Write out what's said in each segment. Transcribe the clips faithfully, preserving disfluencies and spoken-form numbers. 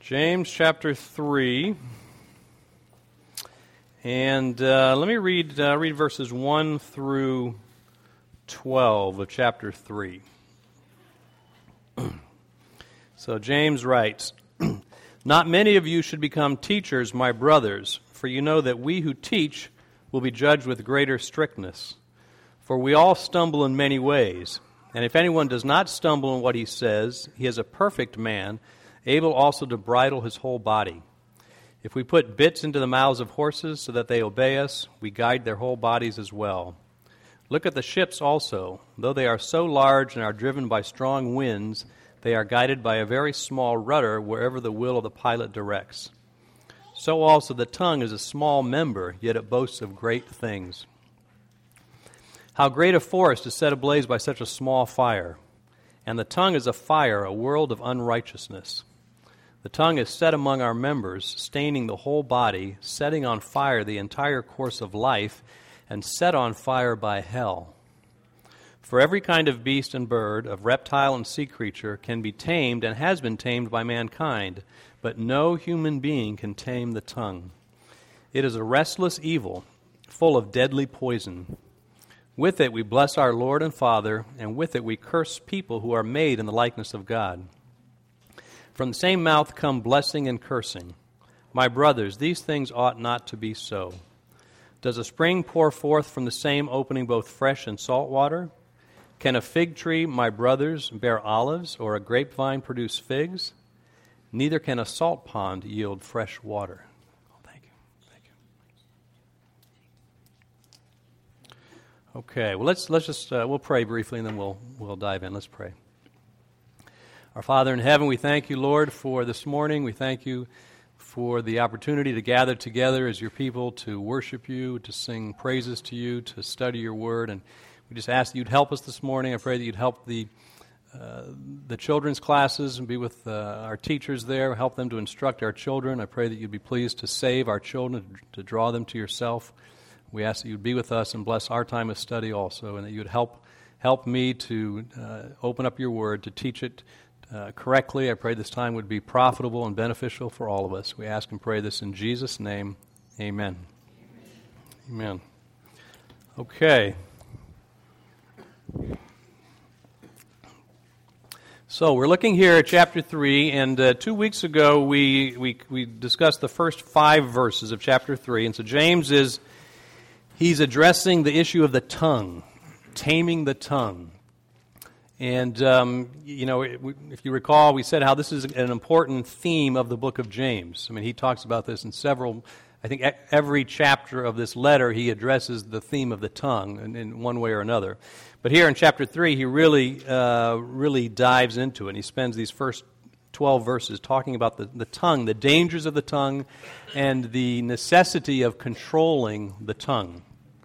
James chapter three, and uh, let me read uh, read verses one through twelve of chapter three. So James writes, "Not many of you should become teachers, my brothers, for you know that we who teach will be judged with greater strictness. For we all stumble in many ways, and if anyone does not stumble in what he says, he is a perfect man, able also to bridle his whole body. If we put bits into the mouths of horses so that they obey us, we guide their whole bodies as well. Look at the ships also. Though they are so large and are driven by strong winds, they are guided by a very small rudder wherever the will of the pilot directs. So also the tongue is a small member, yet it boasts of great things. How great a forest is set ablaze by such a small fire! And the tongue is a fire, a world of unrighteousness. The tongue is set among our members, staining the whole body, setting on fire the entire course of life, and set on fire by hell. For every kind of beast and bird, of reptile and sea creature, can be tamed and has been tamed by mankind, but no human being can tame the tongue. It is a restless evil, full of deadly poison. With it we bless our Lord and Father, and with it we curse people who are made in the likeness of God. From the same mouth come blessing and cursing. My brothers, these things ought not to be so. Does a spring pour forth from the same opening both fresh and salt water? Can a fig tree, my brothers, bear olives, or a grapevine produce figs? Neither can a salt pond yield fresh water." Oh, thank you. Thank you. Okay, well, let's let's just uh, we'll pray briefly, and then we'll we'll dive in. Let's pray. Our Father in heaven, we thank you, Lord, for this morning. We thank you for the opportunity to gather together as your people to worship you, to sing praises to you, to study your word. And we just ask that you'd help us this morning. I pray that you'd help the uh, the children's classes and be with uh, our teachers there, help them to instruct our children. I pray that you'd be pleased to save our children, to draw them to yourself. We ask that you'd be with us and bless our time of study also, and that you'd help help me to uh, open up your word, to teach it Uh, correctly. I pray this time would be profitable and beneficial for all of us. We ask and pray this in Jesus' name. Amen. Amen. Okay. So we're looking here at chapter three, and uh, two weeks ago we, we we discussed the first five verses of chapter three. And so James is, he's addressing the issue of the tongue, taming the tongue. And, um, you know, if you recall, we said how this is an important theme of the book of James. I mean, he talks about this in several, I think every chapter of this letter he addresses the theme of the tongue in, in one way or another. But here in chapter three, he really, uh, really dives into it. And he spends these first twelve verses talking about the, the tongue, the dangers of the tongue, and the necessity of controlling the tongue.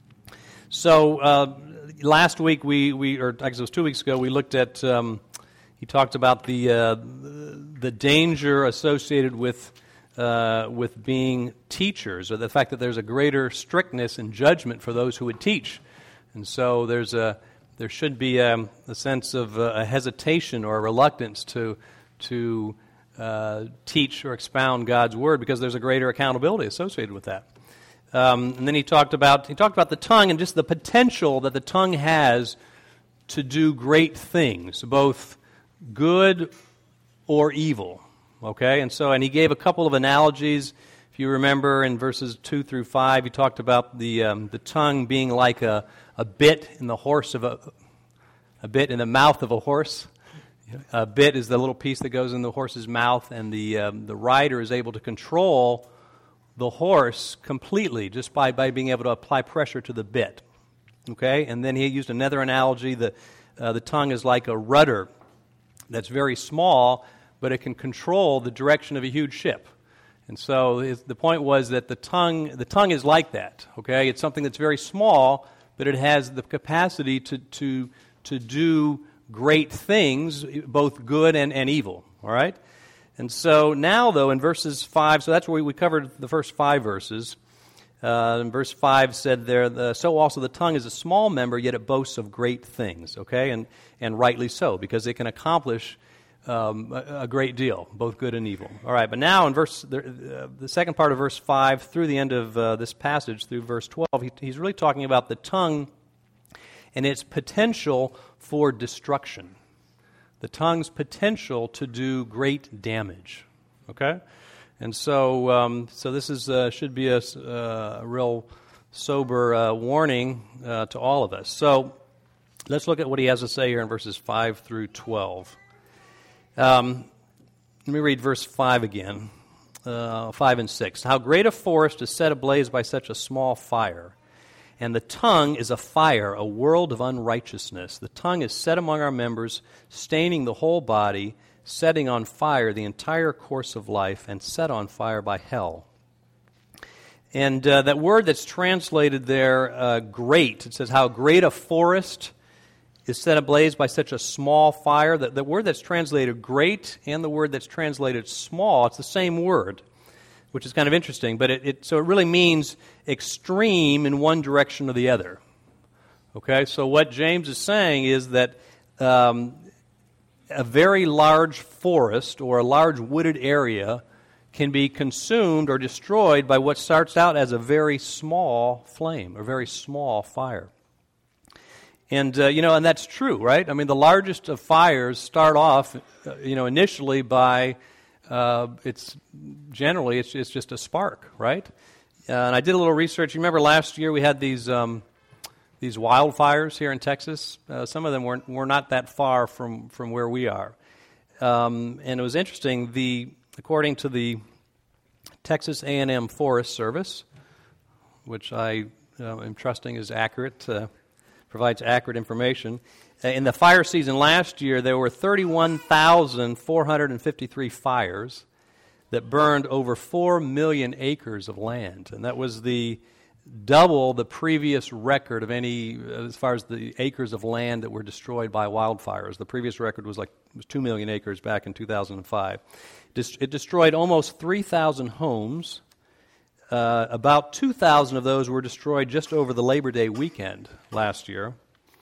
So, uh, Last week, we, we or I guess it was two weeks ago, we looked at, um, he talked about the uh, the danger associated with uh, with being teachers, or the fact that there's a greater strictness in judgment for those who would teach. And so there's a there should be um, a sense of uh, a hesitation or a reluctance to to uh, teach or expound God's word, because there's a greater accountability associated with that. Um, and then he talked about he talked about the tongue and just the potential that the tongue has to do great things, both good or evil. Okay, and so and he gave a couple of analogies. If you remember, in verses two through five, he talked about the um, the tongue being like a, a bit in the horse of a a bit in the mouth of a horse. A bit is the little piece that goes in the horse's mouth, and the um, the rider is able to control the horse completely just by, by being able to apply pressure to the bit. Okay? And then he used another analogy that uh, the tongue is like a rudder that's very small, but it can control the direction of a huge ship. And so his, the point was that the tongue the tongue is like that. Okay? It's something that's very small, but it has the capacity to to to do great things, both good and, and evil. All right? And so now, though, in verses five, so that's where we, we covered the first five verses. Uh, and verse five said there, the, so also the tongue is a small member, yet it boasts of great things, okay? And and rightly so, because it can accomplish um, a, a great deal, both good and evil. All right, but now in verse the, uh, the second part of verse five through the end of uh, this passage, through verse twelve, he, he's really talking about the tongue and its potential for destruction. The tongue's potential to do great damage. Okay? And so um, so this is uh, should be a, uh, a real sober uh, warning uh, to all of us. So let's look at what he has to say here in verses five through twelve. Um, let me read verse five again, uh, five and six. How great a forest is set ablaze by such a small fire. And the tongue is a fire, a world of unrighteousness. The tongue is set among our members, staining the whole body, setting on fire the entire course of life, and set on fire by hell. And uh, that word that's translated there, uh, great, it says how great a forest is set ablaze by such a small fire. The, the word that's translated great and the word that's translated small, it's the same word, which is kind of interesting. But it, it so it really means extreme in one direction or the other. Okay, so what James is saying is that um, a very large forest or a large wooded area can be consumed or destroyed by what starts out as a very small flame, a very small fire. And, uh, you know, and that's true, right? I mean, the largest of fires start off, uh, you know, initially by, uh, it's generally, it's, it's just a spark, right? Uh, and I did a little research. You remember last year we had these um, these wildfires here in Texas? Uh, some of them were, were not that far from, from where we are. Um, and it was interesting, the according to the Texas A and M Forest Service, which I uh, am trusting is accurate, uh, provides accurate information. Uh, in the fire season last year, there were thirty-one thousand four hundred fifty-three fires that burned over four million acres of land. And that was the double the previous record of any, as far as the acres of land that were destroyed by wildfires. The previous record was like was two million acres back in two thousand five. It destroyed almost three thousand homes. Uh, about two thousand of those were destroyed just over the Labor Day weekend last year.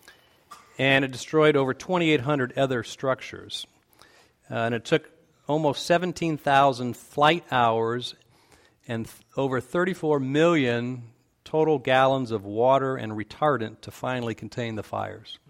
And it destroyed over twenty-eight hundred other structures. Uh, and it took almost seventeen thousand flight hours and th- over thirty-four million total gallons of water and retardant to finally contain the fires.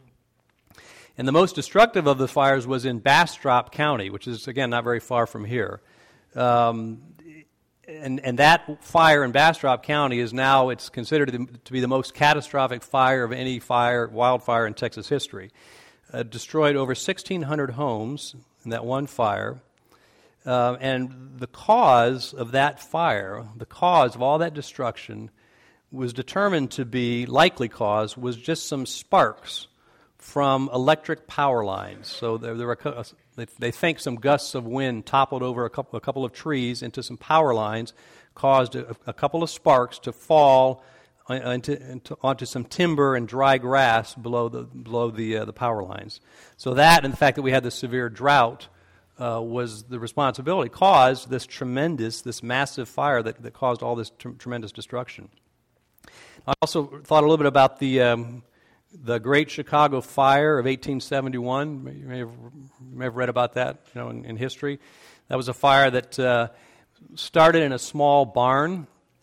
And the most destructive of the fires was in Bastrop County, which is, again, not very far from here. Um, and, and that fire in Bastrop County is now, it's considered to be the most catastrophic fire of any fire, wildfire in Texas history. Uh, destroyed over sixteen hundred homes in that one fire. Uh, and the cause of that fire, the cause of all that destruction, was determined to be, likely cause, was just some sparks from electric power lines. So there, there were, they, they think some gusts of wind toppled over a couple, a couple of trees into some power lines, caused a, a couple of sparks to fall into, into, onto some timber and dry grass below the below the uh, the power lines. So that, and the fact that we had this severe drought, uh, was the responsibility, caused this tremendous, this massive fire that, that caused all this tr- tremendous destruction. I also thought a little bit about the um, the Great Chicago Fire of eighteen seventy-one. You may have, you may have read about that, you know, in, in history. That was a fire that uh, started in a small barn,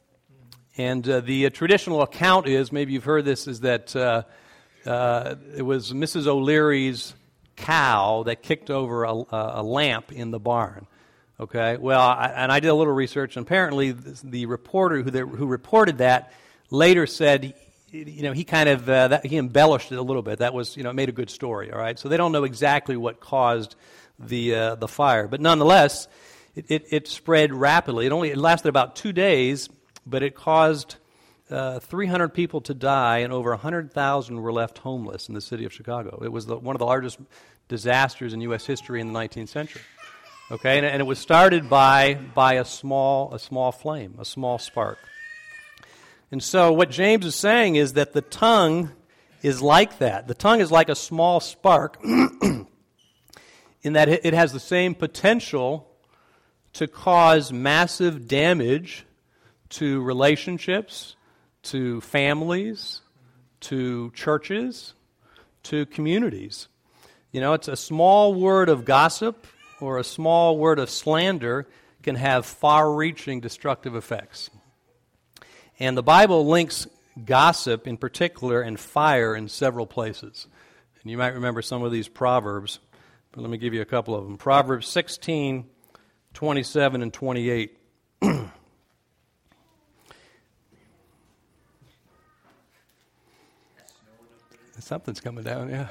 and uh, the uh, traditional account is, maybe you've heard this, is that uh, uh, it was Missus O'Leary's cow that kicked over a, a lamp in the barn. Okay, well, I, and I did a little research, and apparently the, the reporter who the, who reported that later said, you know, he kind of, uh, that, he embellished it a little bit. That was, you know, it made a good story, all right? So they don't know exactly what caused the uh, the fire. But nonetheless, it, it, it spread rapidly. It only it lasted about two days, but it caused uh, three hundred people to die, and over one hundred thousand were left homeless in the city of Chicago. It was the, one of the largest disasters in U S history in the nineteenth century. Okay, and, and it was started by by a small a small flame, a small spark. And so what James is saying is that the tongue is like that. The tongue is like a small spark in that it has the same potential to cause massive damage to relationships, to families, to churches, to communities. You know, it's a small word of gossip or a small word of slander can have far-reaching destructive effects. And the Bible links gossip in particular and fire in several places. And you might remember some of these proverbs, but let me give you a couple of them. Proverbs sixteen, twenty-seven, and twenty-eight. Something's coming down, yeah.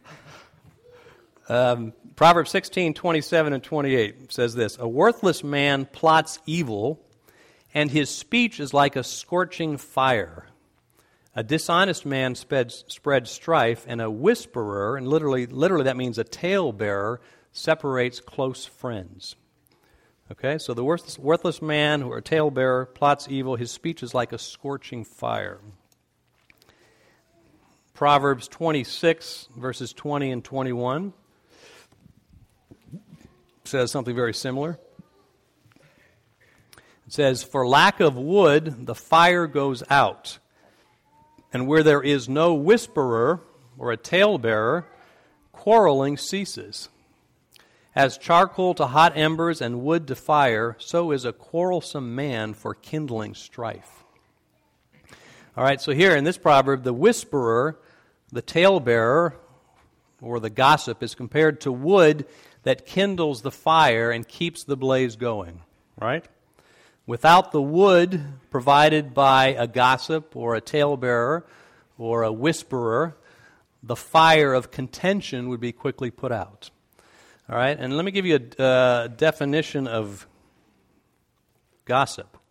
Um, Proverbs sixteen, twenty-seven, and twenty-eight says this: "A worthless man plots evil, and his speech is like a scorching fire. A dishonest man spreads, spreads strife, and a whisperer," and literally, literally that means a talebearer, separates close friends. Okay, so the worthless, worthless man or a talebearer plots evil. His speech is like a scorching fire. Proverbs twenty-six, verses twenty and twenty-one says something very similar. It says, "For lack of wood, the fire goes out, and where there is no whisperer or a talebearer, quarreling ceases. As charcoal to hot embers and wood to fire, so is a quarrelsome man for kindling strife." All right, so here in this proverb, the whisperer, the talebearer, or the gossip, is compared to wood that kindles the fire and keeps the blaze going, right? Without the wood provided by a gossip or a talebearer or a whisperer, the fire of contention would be quickly put out. All right, and let me give you a uh, definition of gossip.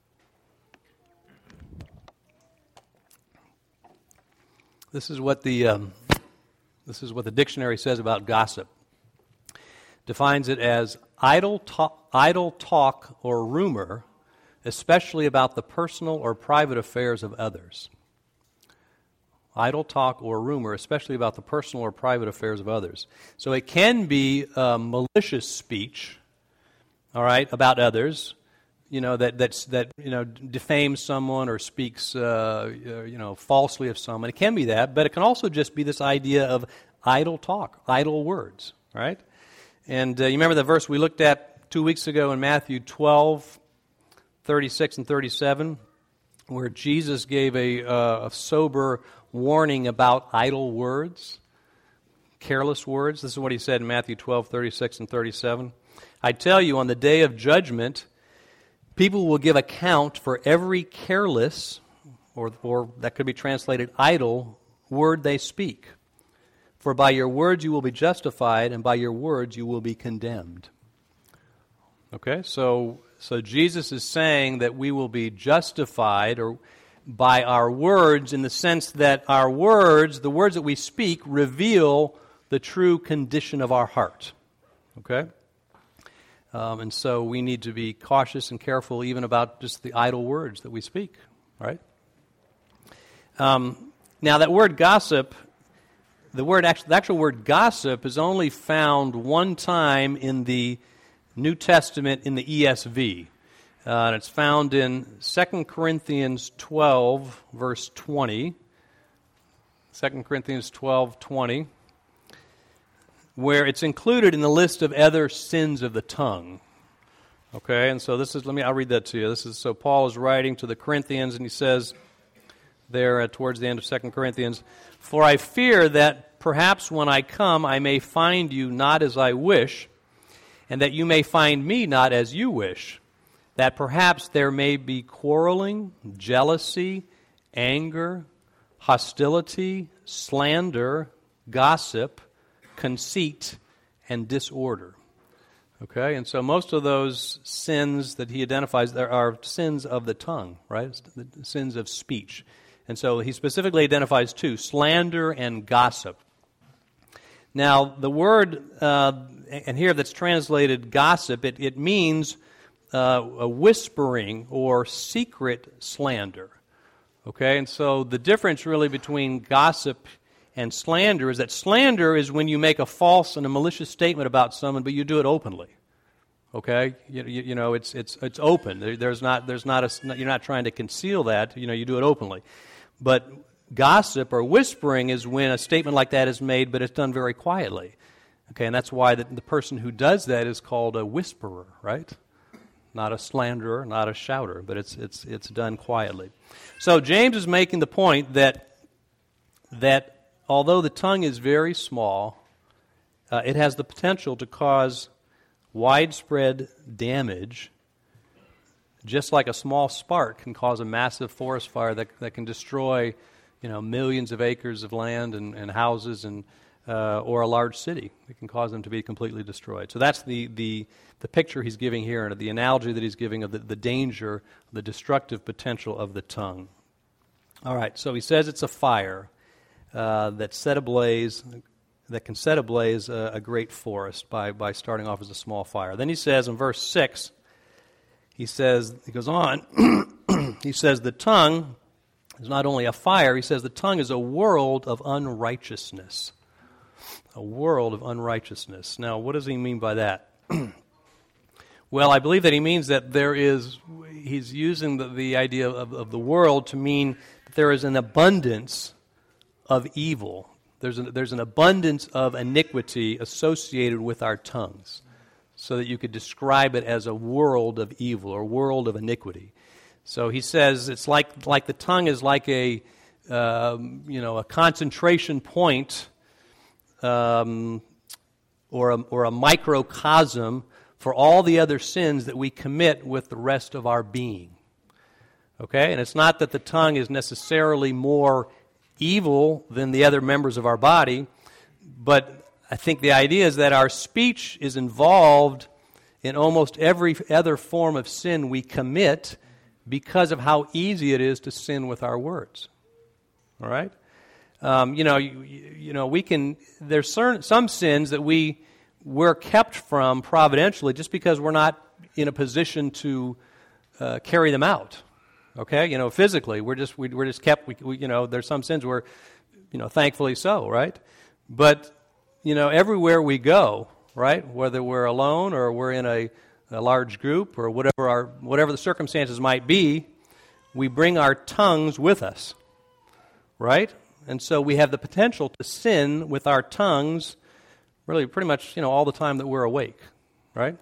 This is what the um, this is what the dictionary says about gossip. Defines it as idle talk, idle talk or rumor, especially about the personal or private affairs of others. Idle talk or rumor, especially about the personal or private affairs of others. So it can be uh, malicious speech, all right, about others, you know, that that's, that you know defames someone or speaks, uh, you know, falsely of someone. It can be that, but it can also just be this idea of idle talk, idle words, right? And uh, you remember the verse we looked at two weeks ago in Matthew twelve, thirty-six and thirty-seven, where Jesus gave a, uh, a sober warning about idle words, careless words. This is what he said in Matthew twelve, thirty-six and thirty-seven. "I tell you, on the day of judgment, people will give account for every careless, or, or that could be translated idle, word they speak. For by your words you will be justified, and by your words you will be condemned." Okay, so so Jesus is saying that we will be justified or by our words, in the sense that our words, the words that we speak, reveal the true condition of our heart. Okay? Um, and so we need to be cautious and careful even about just the idle words that we speak, right? Um, now that word gossip, the word actual, the actual word gossip is only found one time in the New Testament in the E S V. Uh, and it's found in Second Corinthians twelve, verse twenty. Second Corinthians twelve, twenty. Where it's included in the list of other sins of the tongue. Okay, and so this is, let me, I'll read that to you. This is, so Paul is writing to the Corinthians, and he says there uh, towards the end of Second Corinthians, "For I fear that perhaps when I come I may find you not as I wish, and that you may find me not as you wish, that perhaps there may be quarreling, jealousy, anger, hostility, slander, gossip, conceit, and disorder." Okay, and so most of those sins that he identifies, there are sins of the tongue, right? The sins of speech. And so he specifically identifies two, slander and gossip. Now, the word, uh, and here that's translated gossip, it, it means uh, a whispering or secret slander. Okay, and so the difference really between gossip and slander is that slander is when you make a false and a malicious statement about someone, but you do it openly. Okay, you, you, you know it's it's it's open. There, there's not there's not a you're not trying to conceal that. You know you do it openly. But gossip or whispering is when a statement like that is made, but it's done very quietly. Okay, and that's why the, the person who does that is called a whisperer, right? Not a slanderer, not a shouter, but it's it's it's done quietly. So James is making the point that that although the tongue is very small, uh, it has the potential to cause widespread damage, just like a small spark can cause a massive forest fire that that can destroy, you know, millions of acres of land and, and houses and uh, or a large city. It can cause them to be completely destroyed. So that's the the, the picture he's giving here, and the analogy that he's giving of the, the danger, the destructive potential of the tongue. All right, so he says it's a fire uh, that set ablaze, that can set ablaze a, a great forest by, by starting off as a small fire. Then he says in verse six, he says, he goes on, he says the tongue is not only a fire, he says the tongue is a world of unrighteousness. A world of unrighteousness. Now, what does he mean by that? Well, I believe that he means that there is, he's using the, the idea of, of the world to mean that there is an abundance of evil. There's an, there's an abundance of iniquity associated with our tongues, so that you could describe it as a world of evil or world of iniquity. So he says it's like like the tongue is like a um, you know a concentration point um, or a, or a microcosm for all the other sins that we commit with the rest of our being. Okay, and it's not that the tongue is necessarily more evil than the other members of our body, but I think the idea is that our speech is involved in almost every other form of sin we commit because of how easy it is to sin with our words. All right? Um, you know, you, you know, we can. There's certain, some sins that we we're kept from providentially just because we're not in a position to uh, carry them out. Okay, you know, physically, we're just we, we're just kept. We, we, you know, there's some sins where, you know, thankfully so, right? But you know, everywhere we go, right, whether we're alone or we're in a, a large group or whatever our whatever the circumstances might be, we bring our tongues with us, right? And so we have the potential to sin with our tongues, really, pretty much, you know, all the time that we're awake, right?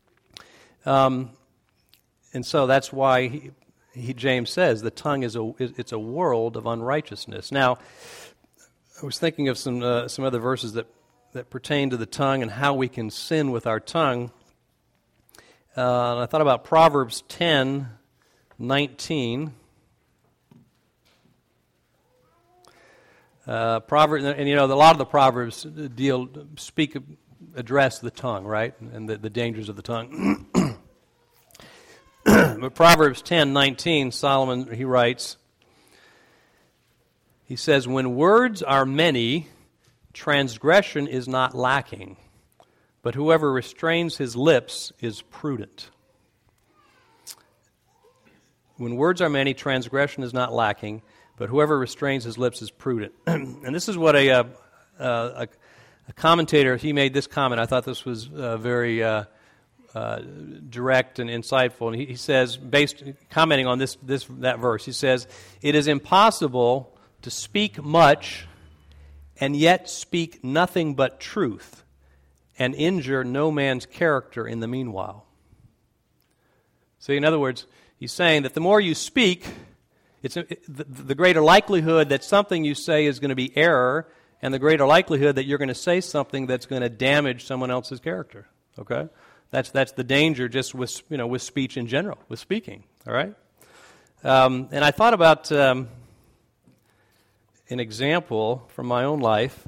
Um, and so that's why he, he, James says the tongue is a it's a world of unrighteousness. Now, I was thinking of some uh, some other verses that. that pertain to the tongue and how we can sin with our tongue. Uh, and I thought about Proverbs ten nineteen. Uh, Proverbs, and you know, a lot of the Proverbs deal, speak, address the tongue, right, and the, the dangers of the tongue. But Proverbs ten nineteen, Solomon, he writes, he says, "When words are many, transgression is not lacking, but whoever restrains his lips is prudent." When words are many, transgression is not lacking, but whoever restrains his lips is prudent. And this is what a, uh, uh, a, a commentator, he made this comment. I thought this was uh, very uh, uh, direct and insightful. And he, he says, based commenting on this, this that verse, he says, "It is impossible to speak much and yet speak nothing but truth, and injure no man's character in the meanwhile." See, in other words, he's saying that the more you speak, it's a, it, the, the greater likelihood that something you say is going to be error, and the greater likelihood that you're going to say something that's going to damage someone else's character. Okay, that's that's the danger just with you know with speech in general, with speaking. All right, um, and I thought about. Um, An example from my own life,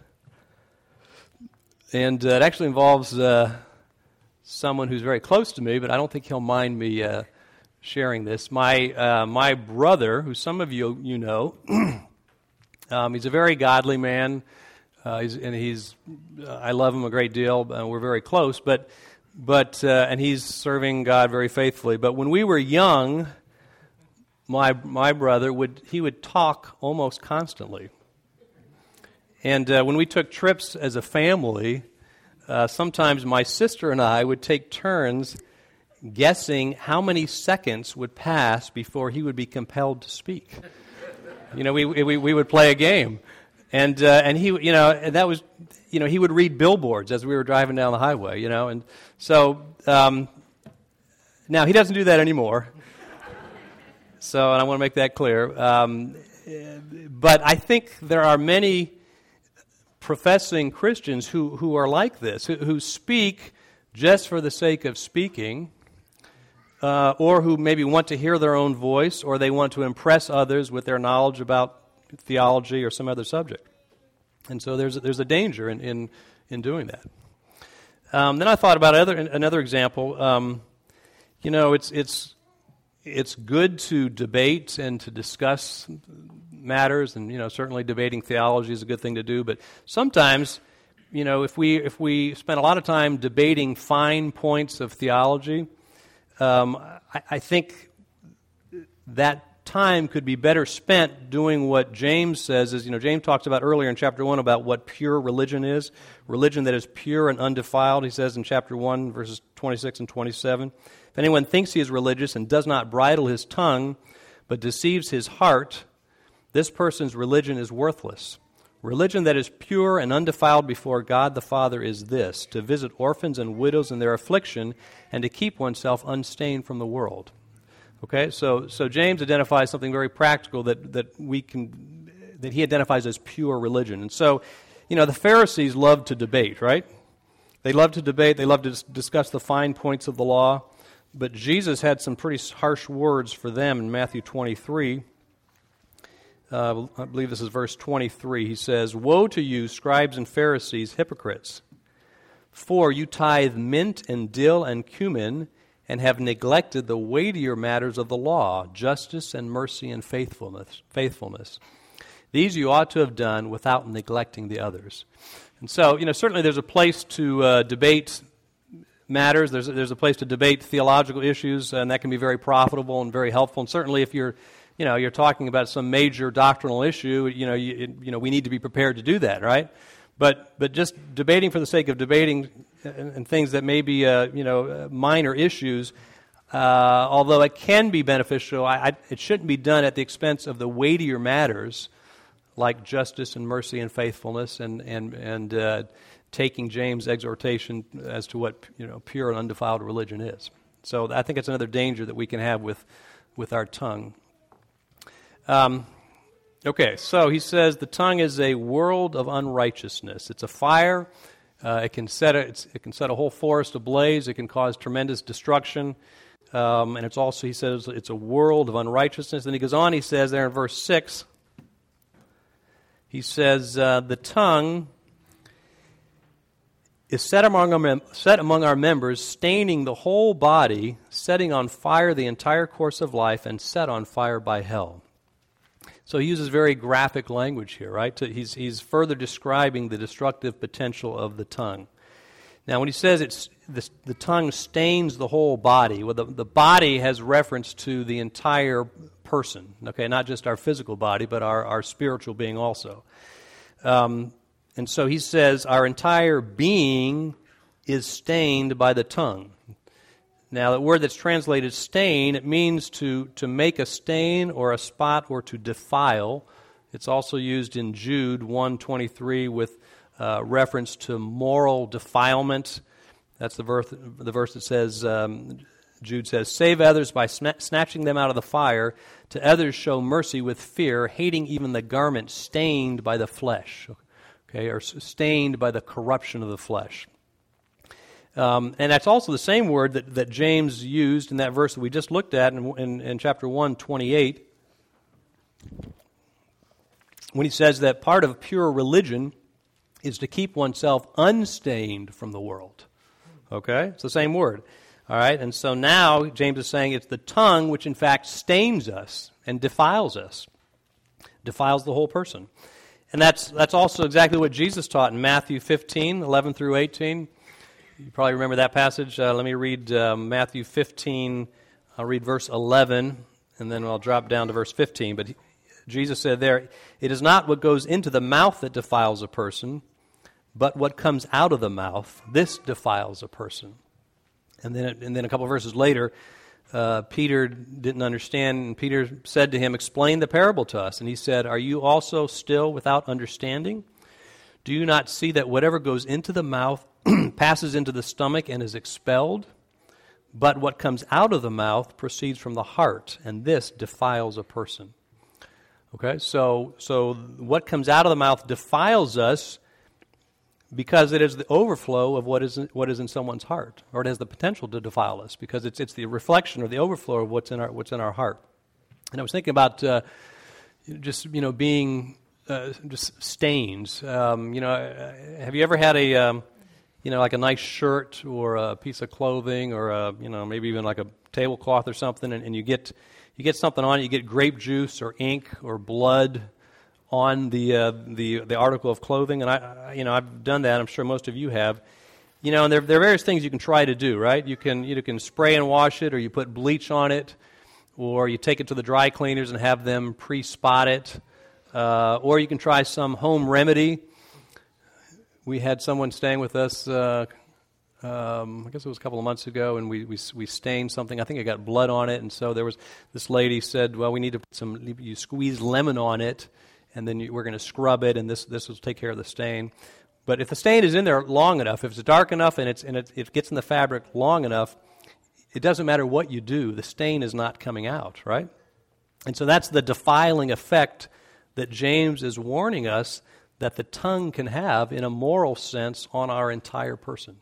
and uh, it actually involves uh, someone who's very close to me, but I don't think he'll mind me uh, sharing this. My uh, my brother, who some of you you know, um, he's a very godly man, uh, he's, and he's uh, I love him a great deal. Uh, we're very close, but but uh, and he's serving God very faithfully. But when we were young, My my brother would he would talk almost constantly, and uh, when we took trips as a family, uh, sometimes my sister and I would take turns guessing how many seconds would pass before he would be compelled to speak. You know, we we we would play a game, And uh, and he, you know, and that was, you know, he would read billboards as we were driving down the highway, you know, and so um, now he doesn't do that anymore. So, and I want to make that clear. Um, but I think there are many professing Christians who, who are like this, who, who speak just for the sake of speaking, uh, or who maybe want to hear their own voice, or they want to impress others with their knowledge about theology or some other subject. And so there's there's a danger in in, in doing that. Um, then I thought about other, another example. Um, you know, it's it's it's good to debate and to discuss matters, and you know, certainly debating theology is a good thing to do. But sometimes, you know, if we if we spend a lot of time debating fine points of theology, um, I, I think that time could be better spent doing what James says is, you know, James talks about earlier in chapter one about what pure religion is, religion that is pure and undefiled. He says in chapter one, verses twenty-six and twenty-seven, if anyone thinks he is religious and does not bridle his tongue, but deceives his heart, this person's religion is worthless. Religion that is pure and undefiled before God the Father is this, to visit orphans and widows in their affliction and to keep oneself unstained from the world. Okay, so so James identifies something very practical that, that we can that he identifies as pure religion. And so, you know, the Pharisees loved to debate, right? They loved to debate, they loved to dis- discuss the fine points of the law, but Jesus had some pretty harsh words for them in Matthew twenty-three. Uh, I believe this is verse twenty-three. He says, "Woe to you, scribes and Pharisees, hypocrites! For you tithe mint and dill and cumin, and have neglected the weightier matters of the law, justice and mercy and faithfulness. Faithfulness. These you ought to have done without neglecting the others." And so, you know, certainly there's a place to uh, debate matters. There's there's a place to debate theological issues, and that can be very profitable and very helpful. And certainly, if you're, you know, you're talking about some major doctrinal issue, you know, you, it, you know, we need to be prepared to do that, right? But but just debating for the sake of debating and, and things that may be, uh, you know, minor issues, uh, although it can be beneficial, I, I, it shouldn't be done at the expense of the weightier matters like justice and mercy and faithfulness, and and and uh, taking James' exhortation as to what, you know, pure and undefiled religion is. So I think it's another danger that we can have with with our tongue. Um. Okay, so he says the tongue is a world of unrighteousness. It's a fire. Uh, it can set a, it's, it can set a whole forest ablaze. It can cause tremendous destruction. Um, and it's also, he says, it's a world of unrighteousness. Then he goes on, he says there in verse six, he says, uh, the tongue is set among, our mem- set among our members, staining the whole body, setting on fire the entire course of life, and set on fire by hell. So he uses very graphic language here, right? So he's he's further describing the destructive potential of the tongue. Now, when he says it's the, the tongue stains the whole body, well, the, the body has reference to the entire person, okay? Not just our physical body, but our, our spiritual being also. Um, and so he says our entire being is stained by the tongue. Now, the word that's translated stain, it means to, to make a stain or a spot or to defile. It's also used in Jude one twenty-three with uh, reference to moral defilement. That's the verse, the verse that says, um, Jude says, "Save others by sna- snatching them out of the fire. To others show mercy with fear, hating even the garment stained by the flesh." Okay, or stained by the corruption of the flesh. Um, and that's also the same word that, that James used in that verse that we just looked at in, in, in chapter one, twenty-eight, when he says that part of pure religion is to keep oneself unstained from the world. Okay? It's the same word. All right? And so now James is saying it's the tongue which in fact stains us and defiles us, defiles the whole person. And that's that's also exactly what Jesus taught in Matthew fifteen, eleven through eighteen. You probably remember that passage. Uh, let me read uh, Matthew fifteen. I'll read verse eleven, and then I'll drop down to verse fifteen. But he, Jesus said there, "It is not what goes into the mouth that defiles a person, but what comes out of the mouth, this defiles a person." And then and then a couple of verses later, uh, Peter didn't understand, and Peter said to him, "Explain the parable to us." And he said, "Are you also still without understanding? Do you not see that whatever goes into the mouth passes into the stomach and is expelled? But what comes out of the mouth proceeds from the heart, and this defiles a person." Okay, so so what comes out of the mouth defiles us because it is the overflow of what is in, what is in someone's heart, or it has the potential to defile us because it's it's the reflection or the overflow of what's in our what's in our heart. And I was thinking about uh, just you know being uh, just stains. Um, you know, have you ever had a um, you know like a nice shirt or a piece of clothing or a, you know maybe even like a tablecloth or something, and, and you get you get something on it, you get grape juice or ink or blood on the uh, the the article of clothing, and I, I you know I've done that. I'm sure most of you have. You know, and there, there are various things you can try to do, right? You can you can spray and wash it, or you put bleach on it, or you take it to the dry cleaners and have them pre-spot it, uh, or you can try some home remedy. We had someone staying with us. Uh, um, I guess it was a couple of months ago, and we, we we stained something. I think it got blood on it, and so there was this lady said, "Well, we need to put some. You squeeze lemon on it." And then you, we're going to scrub it, and this this will take care of the stain. But if the stain is in there long enough, if it's dark enough and it's and it, it gets in the fabric long enough, it doesn't matter what you do, the stain is not coming out, right? And so that's the defiling effect that James is warning us that the tongue can have in a moral sense on our entire person.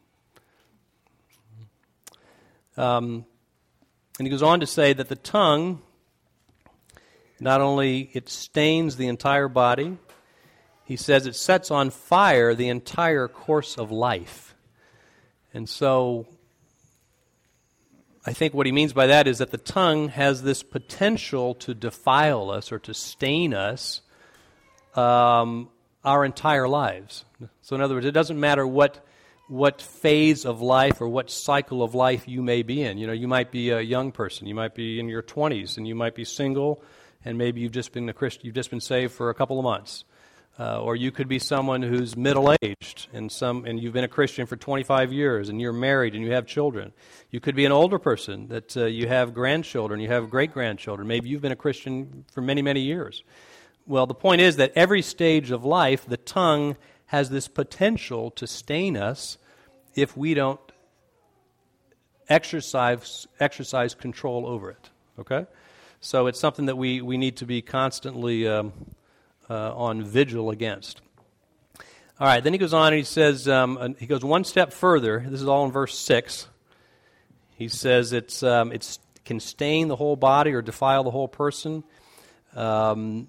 Um, and he goes on to say that the tongue, not only it stains the entire body, he says it sets on fire the entire course of life. And so I think what he means by that is that the tongue has this potential to defile us or to stain us um, our entire lives. So in other words, it doesn't matter what what phase of life or what cycle of life you may be in. You know, you might be a young person, you might be in your twenties, and you might be single, and maybe you've just been a Christian, you've just been saved for a couple of months, uh, or you could be someone who's middle-aged and some, and you've been a Christian for twenty-five years, and you're married and you have children. You could be an older person that uh, you have grandchildren, you have great-grandchildren. Maybe you've been a Christian for many, many years. Well, the point is that every stage of life, the tongue has this potential to stain us if we don't exercise exercise control over it. Okay. So it's something that we, we need to be constantly um, uh, on vigil against. All right, then he goes on and he says, um, he goes one step further. This is all in verse six. He says it's um, it's can stain the whole body or defile the whole person. Um,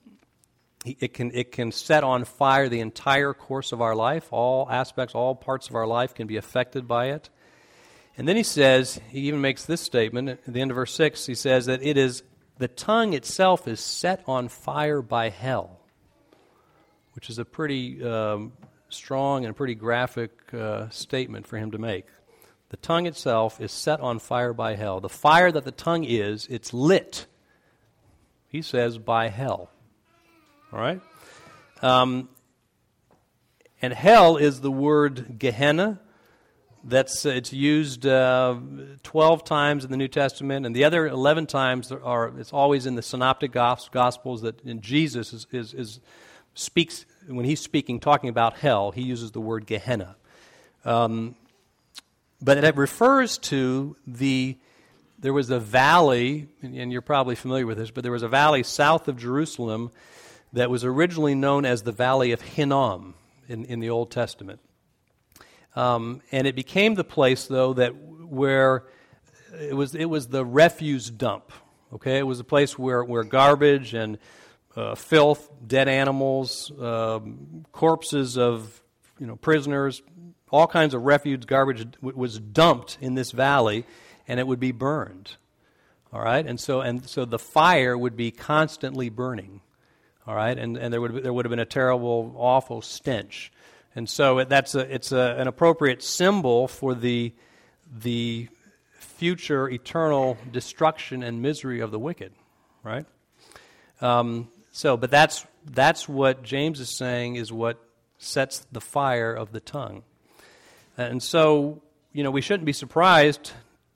it can it can set on fire the entire course of our life. All aspects, all parts of our life can be affected by it. And then he says, he even makes this statement at the end of verse six, he says that it is, the tongue itself is set on fire by hell, which is a pretty um, strong and pretty graphic uh, statement for him to make. The tongue itself is set on fire by hell. The fire that the tongue is, it's lit, he says, by hell. All right? Um, and hell is the word Gehenna. That's uh, it's used uh, twelve times in the New Testament, and the other eleven times are it's always in the Synoptic Gospels that in Jesus is, is, is speaks when he's speaking talking about hell, he uses the word Gehenna, um, but it refers to the there was a valley, and, and you're probably familiar with this, but there was a valley south of Jerusalem that was originally known as the Valley of Hinnom in, in the Old Testament. Um, and it became the place, though, that where it was it was the refuse dump. Okay, it was a place where, where garbage and uh, filth, dead animals, uh, corpses of you know prisoners, all kinds of refuse, garbage w- was dumped in this valley, and it would be burned. All right, and so and so the fire would be constantly burning. All right, and and there would there would have been a terrible, awful stench. And so that's a, it's a, an appropriate symbol for the the future eternal destruction and misery of the wicked, right? Um, so, but that's that's what James is saying is what sets the fire of the tongue. And so, you know, we shouldn't be surprised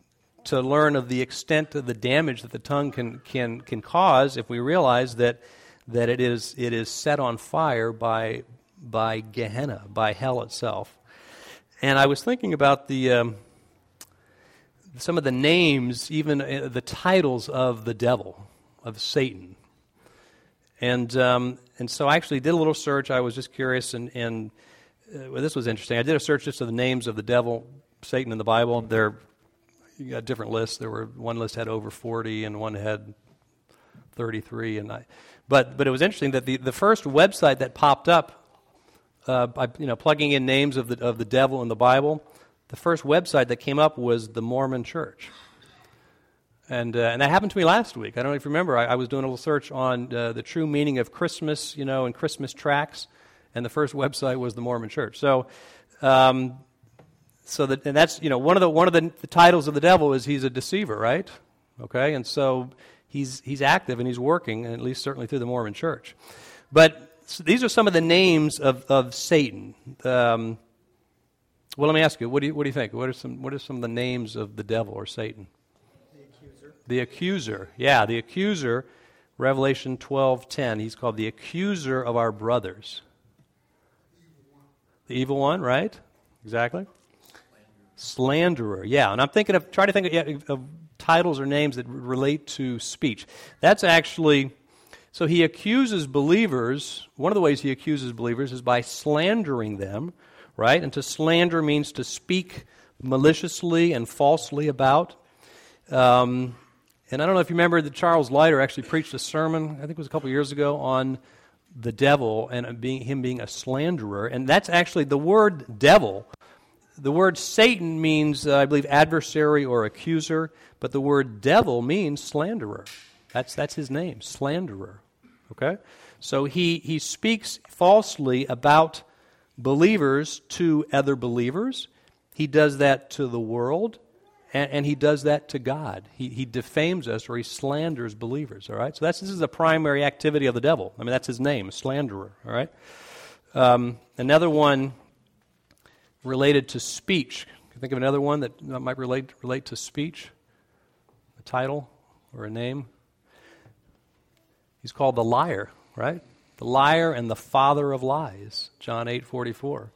to learn of the extent of the damage that the tongue can can can cause if we realize that that it is it is set on fire by by Gehenna, by hell itself. And I was thinking about the um, some of the names, even uh, the titles of the devil, of Satan. And um, and so I actually did a little search. I was just curious, and, and uh, well, this was interesting. I did a search just of the names of the devil, Satan in the Bible. There, you got different lists. There were one list had over forty, and one had thirty-three. And I, but but it was interesting that the, the first website that popped up, uh, by you know plugging in names of the of the devil in the Bible, the first website that came up was the Mormon Church. And uh, and that happened to me last week. I don't know if you remember. I, I was doing a little search on uh, the true meaning of Christmas, you know, and Christmas tracts, and the first website was the Mormon Church. So, um, so that and that's you know one of the one of the, the titles of the devil is he's a deceiver, right? Okay, and so he's he's active and he's working, at least certainly through the Mormon Church. But so these are some of the names of of Satan. Um, well, let me ask you, what do you what do you think? What are some what are some of the names of the devil or Satan? The accuser, yeah, the accuser, Revelation twelve ten, he's called the accuser of our brothers. The evil one, right? Exactly. Slanderer, yeah, and I'm thinking of, trying to think of, yeah, of titles or names that relate to speech. That's actually, so he accuses believers, one of the ways he accuses believers is by slandering them, right? And to slander means to speak maliciously and falsely about. Um... And I don't know if you remember that Charles Leiter actually preached a sermon, I think it was a couple years ago, on the devil and being, him being a slanderer. And that's actually the word devil. The word Satan means, uh, I believe, adversary or accuser, but the word devil means slanderer. That's that's his name, slanderer. Okay? So he, he speaks falsely about believers to other believers. He does that to the world. And, and he does that to God. He he defames us or he slanders believers, all right? So that's this is a primary activity of the devil. I mean, that's his name, slanderer, all right? Um, another one related to speech. Can you think of another one that might relate relate to speech? A title or a name? He's called the liar, right? The liar and the father of lies, John eight forty-four.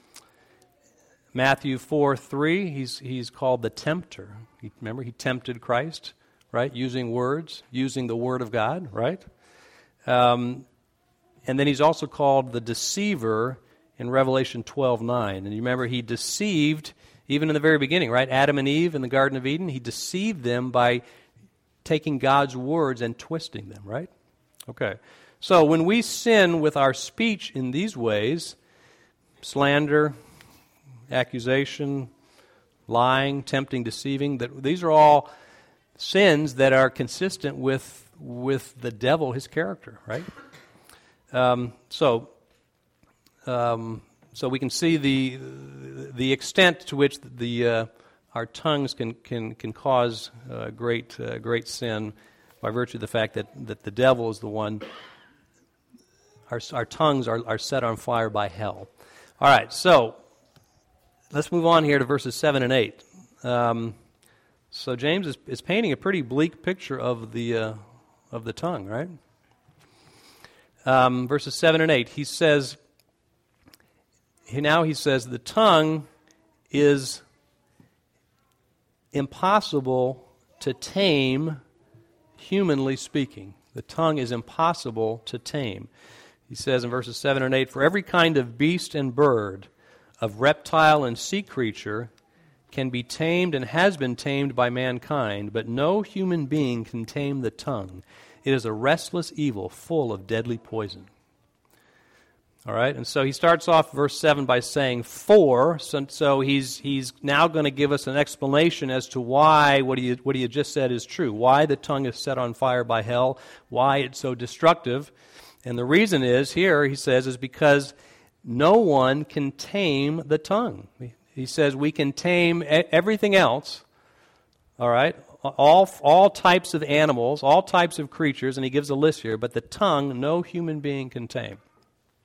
Matthew four three, he's he's called the tempter. He, remember, he tempted Christ, right? Using words, using the word of God, right? Um, and then he's also called the deceiver in Revelation twelve nine. And you remember, he deceived, even in the very beginning, right? Adam and Eve in the Garden of Eden, he deceived them by taking God's words and twisting them, right? Okay. So when we sin with our speech in these ways, slander, accusation, lying, tempting, deceiving, that these are all sins that are consistent with with the devil, his character, right? Um, so, um, so we can see the the extent to which the uh, our tongues can can can cause uh, great uh, great sin by virtue of the fact that, that the devil is the one. Our our tongues are are set on fire by hell. All right, so. Let's move on here to verses seven and eight. Um, so James is, is painting a pretty bleak picture of the uh, of the tongue, right? Um, verses seven and eight. He says, he, now he says, the tongue is impossible to tame, humanly speaking. The tongue is impossible to tame. He says in verses seven and eight, for every kind of beast and bird, of reptile and sea creature can be tamed and has been tamed by mankind, but no human being can tame the tongue. It is a restless evil full of deadly poison. All right, and so he starts off verse seven by saying, for, so, so he's he's now going to give us an explanation as to why what he, what he had just said is true, why the tongue is set on fire by hell, why it's so destructive. And the reason is, here he says, is because no one can tame the tongue. He says we can tame everything else, all right, all, all types of animals, all types of creatures, and he gives a list here, but the tongue no human being can tame.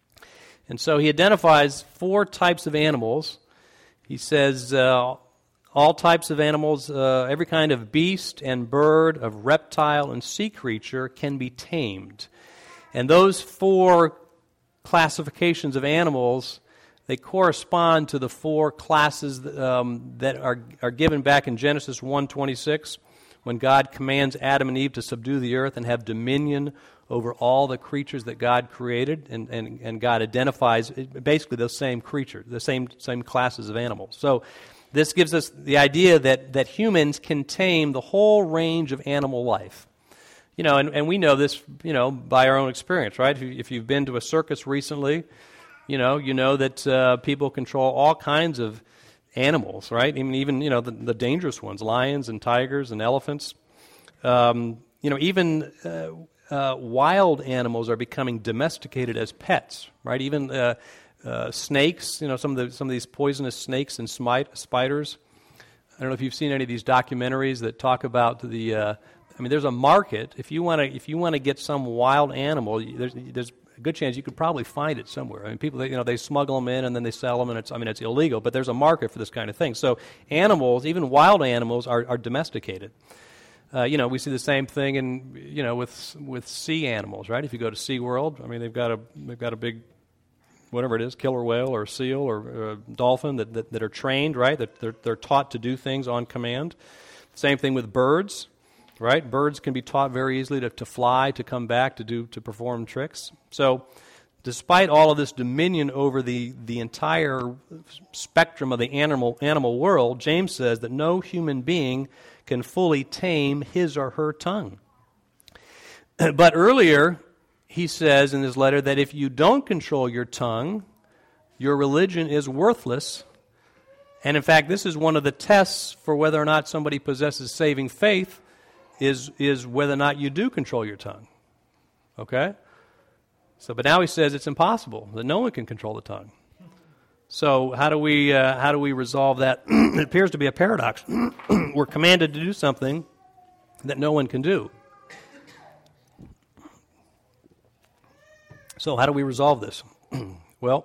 And so he identifies four types of animals. He says uh, all types of animals, uh, every kind of beast and bird, of reptile and sea creature can be tamed. And those four classifications of animals, they correspond to the four classes um, that are, are given back in Genesis one twenty-six, when God commands Adam and Eve to subdue the earth and have dominion over all the creatures that God created, and, and, and God identifies basically those same creatures, the same same classes of animals. So this gives us the idea that, that humans can tame the whole range of animal life. You know, and, and we know this, you know, by our own experience, right? If, you, if you've been to a circus recently, you know, you know that uh, people control all kinds of animals, right? Even, even you know, the, the dangerous ones, lions and tigers and elephants. Um, you know, even uh, uh, wild animals are becoming domesticated as pets, right? Even uh, uh, snakes, you know, some of the some of these poisonous snakes and smite, spiders. I don't know if you've seen any of these documentaries that talk about the. Uh, I mean, there's a market if you want to if you want to get some wild animal. There's there's a good chance you could probably find it somewhere. I mean, people, you know, they smuggle them in and then they sell them, and it's I mean, it's illegal. But there's a market for this kind of thing. So animals, even wild animals, are, are domesticated. Uh, you know, we see the same thing in you know with with sea animals, right? If you go to SeaWorld, I mean, they've got a they've got a big whatever it is, killer whale or seal or uh, dolphin that, that that are trained, right? That they're they're taught to do things on command. Same thing with birds. Right? Birds can be taught very easily to, to fly, to come back, to do to perform tricks. So despite all of this dominion over the, the entire spectrum of the animal animal world, James says that no human being can fully tame his or her tongue. But earlier, he says in his letter that if you don't control your tongue, your religion is worthless. And in fact, this is one of the tests for whether or not somebody possesses saving faith, is is whether or not you do control your tongue. Okay? So, but now he says it's impossible, that no one can control the tongue. So how do we uh, how do we resolve that? It appears to be a paradox. We're commanded to do something that no one can do. So how do we resolve this? Well,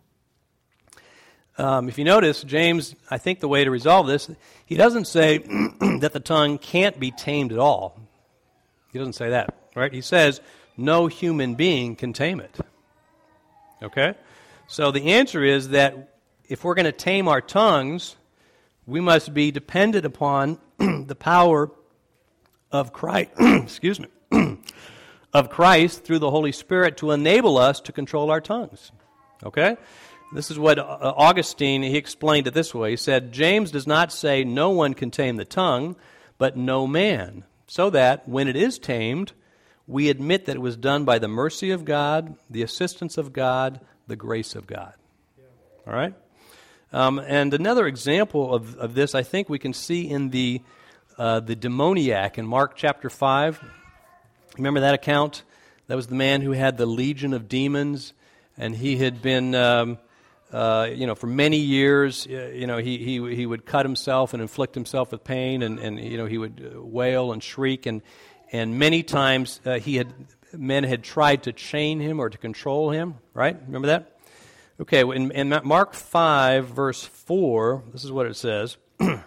Um, if you notice, James, I think the way to resolve this, he doesn't say that the tongue can't be tamed at all. He doesn't say that, right? He says no human being can tame it. Okay? So the answer is that if we're going to tame our tongues, we must be dependent upon the power of Christ, excuse me, of Christ through the Holy Spirit to enable us to control our tongues. Okay? This is what Augustine, he explained it this way. He said, James does not say no one can tame the tongue, but no man, so that when it is tamed, we admit that it was done by the mercy of God, the assistance of God, the grace of God. Yeah. All right? Um, and another example of, of this, I think we can see in the uh, the demoniac in Mark chapter five. Remember that account? That was the man who had the legion of demons, and he had been... Um, Uh, you know, for many years, uh, you know, he, he he would cut himself and inflict himself with pain, and, and you know, he would wail and shriek, and and many times uh, he had men had tried to chain him or to control him. Right? Remember that? Okay. In, in Mark five, verse four, this is what it says. It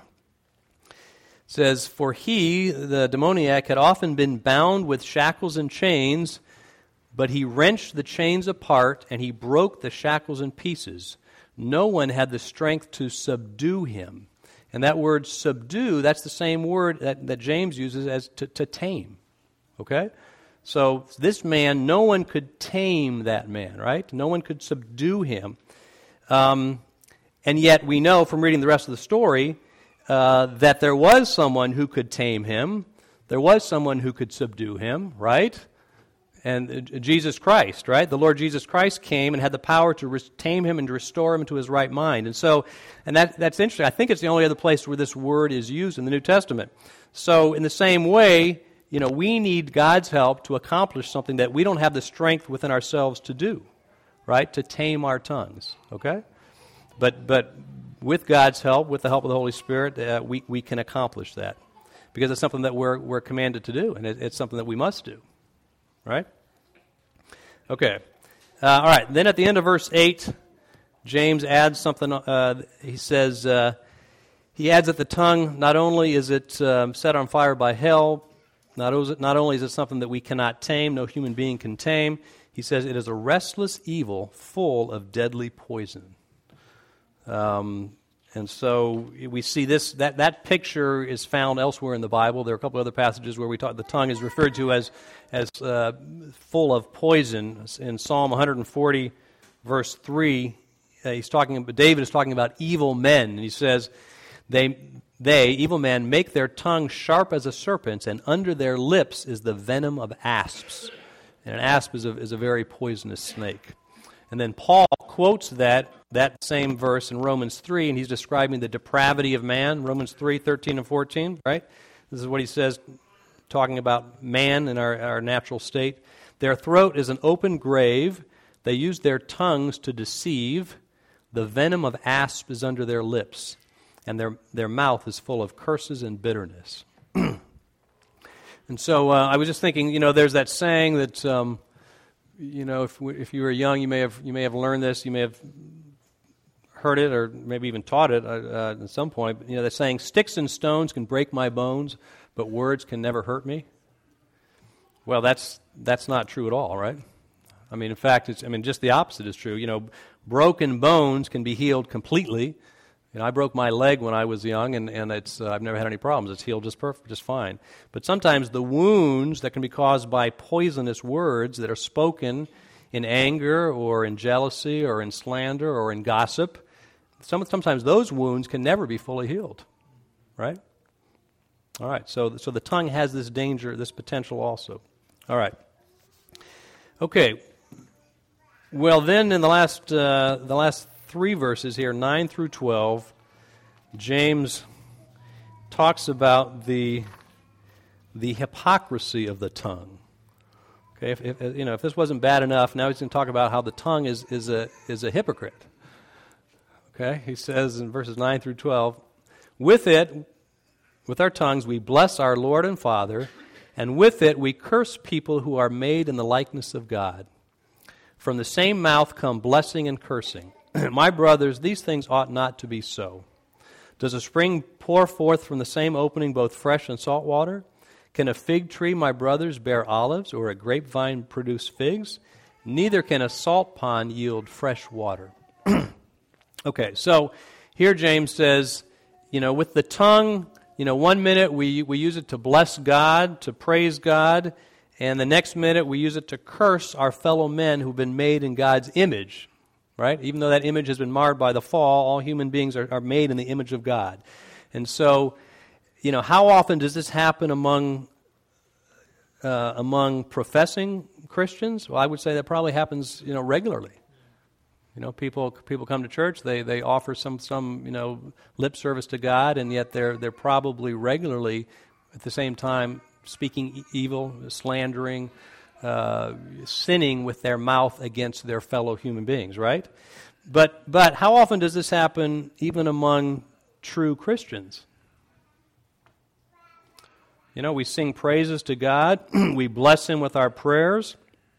says, "For he, the demoniac, had often been bound with shackles and chains. But he wrenched the chains apart, and he broke the shackles in pieces. No one had the strength to subdue him." And that word subdue, that's the same word that, that James uses as to, to tame. Okay? So this man, no one could tame that man, right? No one could subdue him. Um, and yet we know from reading the rest of the story uh, that there was someone who could tame him. There was someone who could subdue him, right? And Jesus Christ, right? The Lord Jesus Christ came and had the power to res- tame him and to restore him to his right mind. And so, and that that's interesting. I think it's the only other place where this word is used in the New Testament. So in the same way, you know, we need God's help to accomplish something that we don't have the strength within ourselves to do, right? To tame our tongues, okay? But but with God's help, with the help of the Holy Spirit, uh, we, we can accomplish that. Because it's something that we're we're commanded to do, and it, it's something that we must do. Right? Okay. Uh, all right. Then at the end of verse eight, James adds something. Uh, he says, uh, He adds that the tongue, not only is it um, set on fire by hell, not, o- not only is it something that we cannot tame, no human being can tame, he says it is a restless evil full of deadly poison. Um, and so we see this, that, that picture is found elsewhere in the Bible. There are a couple other passages where we talk, the tongue is referred to as, as uh, full of poison. In Psalm one forty, verse three, uh, he's talking, David is talking about evil men, and he says, They, they, evil men, make their tongue sharp as a serpent's, and under their lips is the venom of asps. And an asp is a, is a very poisonous snake. And then Paul quotes that, that same verse in Romans three, and he's describing the depravity of man, Romans three, thirteen and fourteen, right? This is what he says, talking about man in our, our natural state. Their throat is an open grave. They use their tongues to deceive. The venom of asp is under their lips, and their their mouth is full of curses and bitterness. And so uh, I was just thinking, you know, there's that saying that, um, you know, if we, if you were young, you may have you may have learned this, you may have heard it, or maybe even taught it uh, uh, at some point. You know, that saying, "Sticks and stones can break my bones, but words can never hurt me." Well, that's that's not true at all, right? I mean, in fact, it's I mean, just the opposite is true. You know, broken bones can be healed completely. You know, I broke my leg when I was young, and, and it's uh, I've never had any problems. It's healed just perfect, just fine. But sometimes the wounds that can be caused by poisonous words that are spoken in anger or in jealousy or in slander or in gossip, some, sometimes those wounds can never be fully healed, right? All right, so, so the tongue has this danger, this potential also. All right. Okay. Well, then in the last uh, the last three verses here, nine through twelve, James talks about the the hypocrisy of the tongue. Okay, if, if you know if this wasn't bad enough, now he's going to talk about how the tongue is is a is a hypocrite. Okay, he says in verses nine through twelve, with it, with our tongues, we bless our Lord and Father, and with it we curse people who are made in the likeness of God. From the same mouth come blessing and cursing. My brothers, these things ought not to be so. Does a spring pour forth from the same opening both fresh and salt water? Can a fig tree, my brothers, bear olives, or a grapevine produce figs? Neither can a salt pond yield fresh water. Okay, so here James says, you know, with the tongue, you know, one minute we we use it to bless God, to praise God, and the next minute we use it to curse our fellow men who've been made in God's image. Right? Even though that image has been marred by the fall, all human beings are, are made in the image of God. And so, you know, how often does this happen among uh, among professing Christians? Well, I would say that probably happens, you know, regularly. You know, people people come to church, they they offer some some you know lip service to God, and yet they're they're probably regularly at the same time speaking evil, slandering, Uh, sinning with their mouth against their fellow human beings, right? But but how often does this happen even among true Christians? You know, we sing praises to God, we bless Him with our prayers,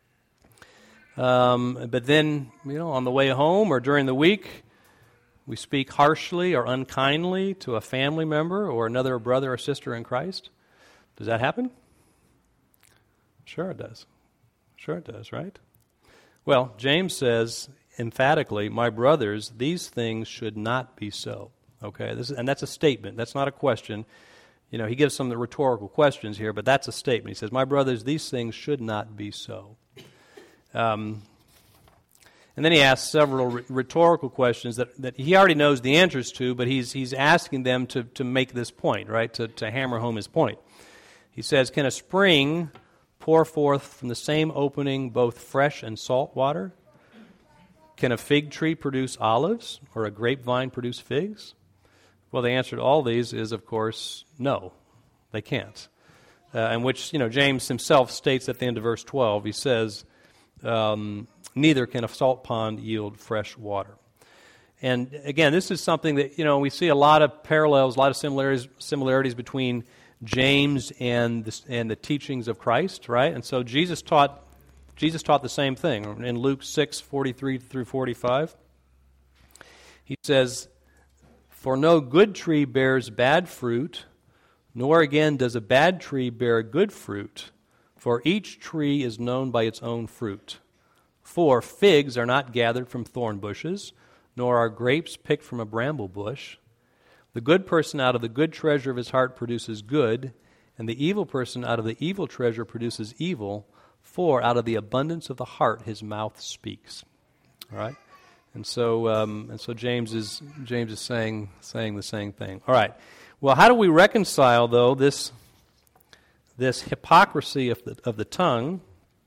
um, but then, you know, on the way home or during the week, we speak harshly or unkindly to a family member or another brother or sister in Christ. Does that happen? Sure it does. Sure it does, right? Well, James says emphatically, my brothers, these things should not be so. Okay, this is, and that's a statement. That's not a question. You know, he gives some of the rhetorical questions here, but that's a statement. He says, my brothers, these things should not be so. Um, and then he asks several r- rhetorical questions that, that he already knows the answers to, but he's he's asking them to, to make this point, right, to, to hammer home his point. He says, can a spring pour forth from the same opening both fresh and salt water? Can a fig tree produce olives, or a grapevine produce figs? Well, the answer to all these is, of course, no, they can't. Uh, in which, you know, James himself states at the end of verse twelve, he says, um, neither can a salt pond yield fresh water. And again, this is something that, you know, we see a lot of parallels, a lot of similarities, similarities between James and the, and the teachings of Christ, right? And so Jesus taught Jesus taught the same thing. In Luke six, forty-three through forty-five, he says, For no good tree bears bad fruit, nor again does a bad tree bear good fruit, for each tree is known by its own fruit. For figs are not gathered from thorn bushes, nor are grapes picked from a bramble bush. The good person out of the good treasure of his heart produces good, and the evil person out of the evil treasure produces evil, for out of the abundance of the heart his mouth speaks. All right? And so um, and so James is James is saying saying the same thing. All right. Well, how do we reconcile, though, this this hypocrisy of the of the tongue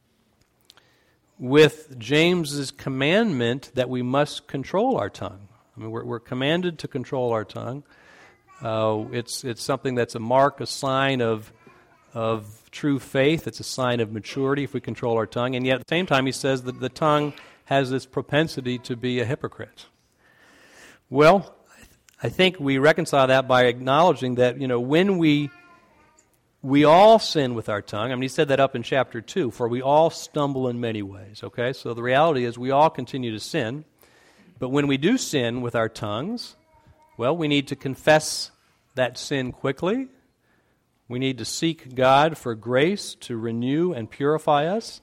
with James's commandment that we must control our tongue? I mean, we're, we're commanded to control our tongue. Uh, it's it's something that's a mark, a sign of of true faith. It's a sign of maturity if we control our tongue. And yet at the same time, he says that the tongue has this propensity to be a hypocrite. Well, I think we reconcile that by acknowledging that, you know, when we we all sin with our tongue. I mean, he said that up in chapter two, for we all stumble in many ways, okay? So the reality is we all continue to sin. But when we do sin with our tongues, well, we need to confess that sin quickly. We need to seek God for grace to renew and purify us.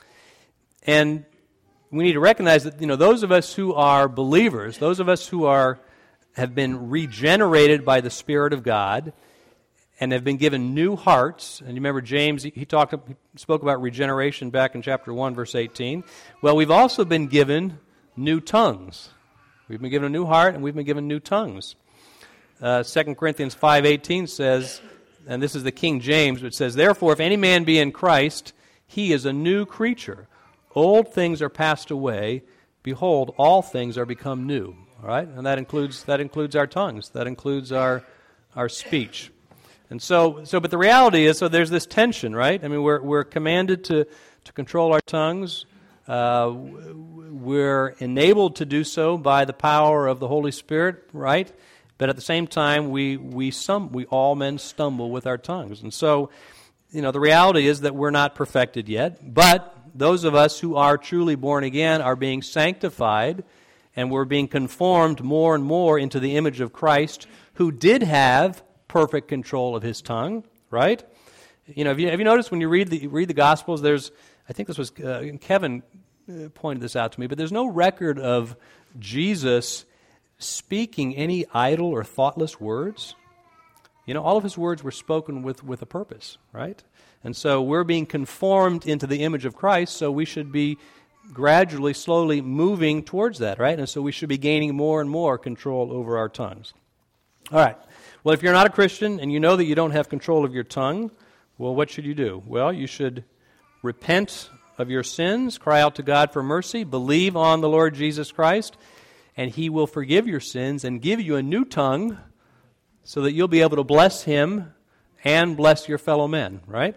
And we need to recognize that, you know, those of us who are believers, those of us who are have been regenerated by the Spirit of God and have been given new hearts. And you remember James, he, he talked, he spoke about regeneration back in chapter one, verse eighteen. Well, we've also been given new tongues. We've been given a new heart, and we've been given new tongues. Uh, Second Corinthians five eighteen says, and this is the King James, which says, therefore, if any man be in Christ, he is a new creature. Old things are passed away. Behold, all things are become new. All right, and that includes that includes our tongues. That includes our our speech. And so, so, but the reality is, so there's this tension, right? I mean, we're we're commanded to to control our tongues. Uh, we're enabled to do so by the power of the Holy Spirit, right? But at the same time, we we some we all men stumble with our tongues, and so, you know, the reality is that we're not perfected yet. But those of us who are truly born again are being sanctified, and we're being conformed more and more into the image of Christ, who did have perfect control of his tongue, right? You know, have you, have you noticed when you read the read the Gospels? There's, I think this was uh, Kevin pointed this out to me, but there's no record of Jesus speaking any idle or thoughtless words. You know, all of his words were spoken with, with a purpose, right? And so we're being conformed into the image of Christ, so we should be gradually, slowly moving towards that, right? And so we should be gaining more and more control over our tongues. All right. Well, if you're not a Christian and you know that you don't have control of your tongue, well, what should you do? Well, you should repent of your sins, cry out to God for mercy, believe on the Lord Jesus Christ, and he will forgive your sins and give you a new tongue so that you'll be able to bless him and bless your fellow men, right?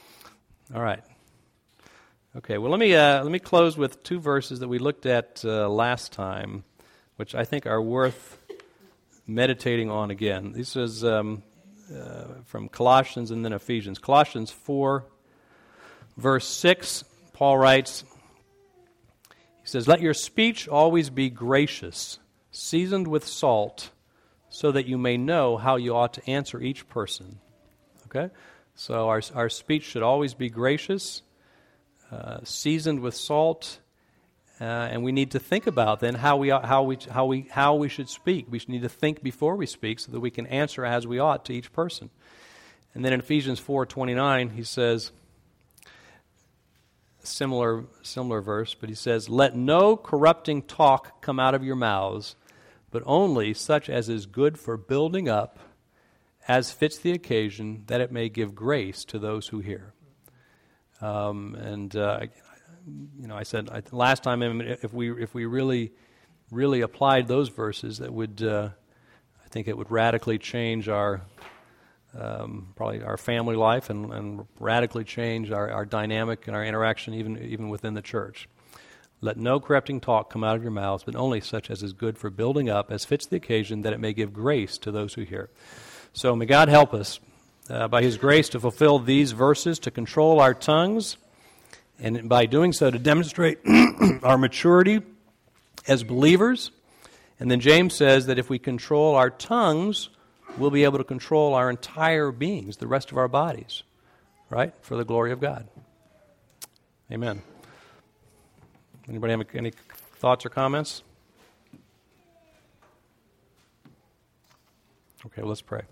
All right. Okay, well, let me uh, let me close with two verses that we looked at uh, last time, which I think are worth meditating on again. This is um, uh, from Colossians and then Ephesians. Colossians four, verse six, Paul writes, he says, let your speech always be gracious, seasoned with salt, so that you may know how you ought to answer each person. Okay? So our our speech should always be gracious, uh, seasoned with salt, uh, and we need to think about then how we how we how we how we should speak. We need to think before we speak so that we can answer as we ought to each person. And then in Ephesians four twenty-nine, he says, similar similar verse, but he says, let no corrupting talk come out of your mouths, but only such as is good for building up, as fits the occasion, that it may give grace to those who hear. Um, and uh, you know, I said I, last time, if we if we really really applied those verses, that would uh, I think it would radically change our um, probably our family life and, and radically change our, our dynamic and our interaction even even within the church. Let no corrupting talk come out of your mouths, but only such as is good for building up, as fits the occasion, that it may give grace to those who hear. So may God help us uh, by his grace to fulfill these verses, to control our tongues, and by doing so to demonstrate our maturity as believers, And then James says that if we control our tongues, we'll be able to control our entire beings, the rest of our bodies, right? For the glory of God. Amen. Anybody have any thoughts or comments? Okay, well, let's pray.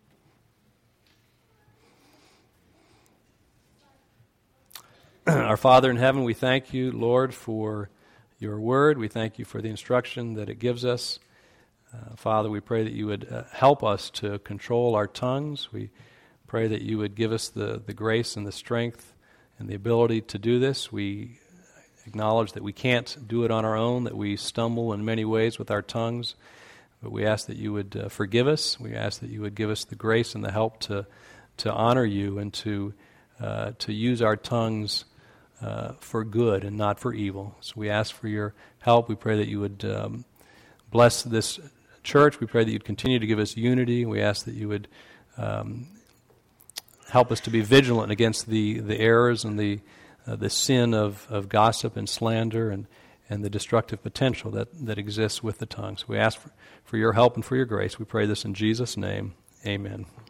Our Father in heaven, we thank you, Lord, for your word. We thank you for the instruction that it gives us. Uh, Father, we pray that you would uh, help us to control our tongues. We pray that you would give us the, the grace and the strength and the ability to do this. We acknowledge that we can't do it on our own, that we stumble in many ways with our tongues. But we ask that you would uh, forgive us. We ask that you would give us the grace and the help to to honor you and to uh, to use our tongues uh, for good and not for evil. So we ask for your help. We pray that you would um, bless this church. We pray that you'd continue to give us unity. We ask that you would um, help us to be vigilant against the, the errors and the uh, the sin of, of gossip and slander and, and the destructive potential that, that exists with the tongue. So we ask for, for your help and for your grace. We pray this in Jesus' name. Amen.